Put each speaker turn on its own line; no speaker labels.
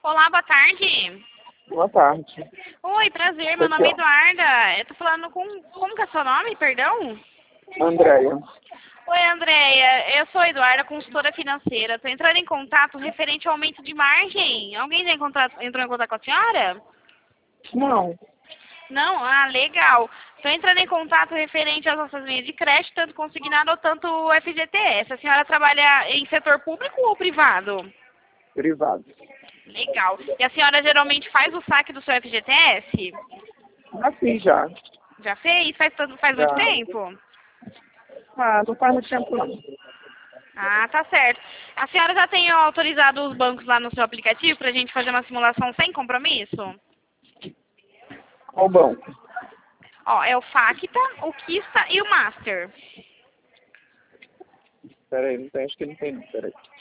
Olá, boa tarde.
Boa tarde.
Oi, prazer, meu nome é Eduarda. Eu tô falando com... Como que é seu nome, perdão?
Andréia.
Oi, Andréia. Eu sou a Eduarda, consultora financeira. Tô entrando em contato referente ao aumento de margem. Alguém já entrou em contato com a senhora?
Não.
Não? Ah, legal. Estou entrando em contato referente às nossas linhas de crédito, tanto consignado ou tanto FGTS. A senhora trabalha em setor público ou privado?
Privado.
Legal. E a senhora geralmente faz o saque do seu FGTS?
Assim já.
Já fez? Faz muito
Já.
tempo?
Ah, não faz muito tempo não.
Ah, tá certo. A senhora já tem autorizado os bancos lá no seu aplicativo para a gente fazer uma simulação sem compromisso?
Qual banco?
Ó, é o Facta, o Kista e o Master.
Peraí, não tem, acho que não tem não, peraí.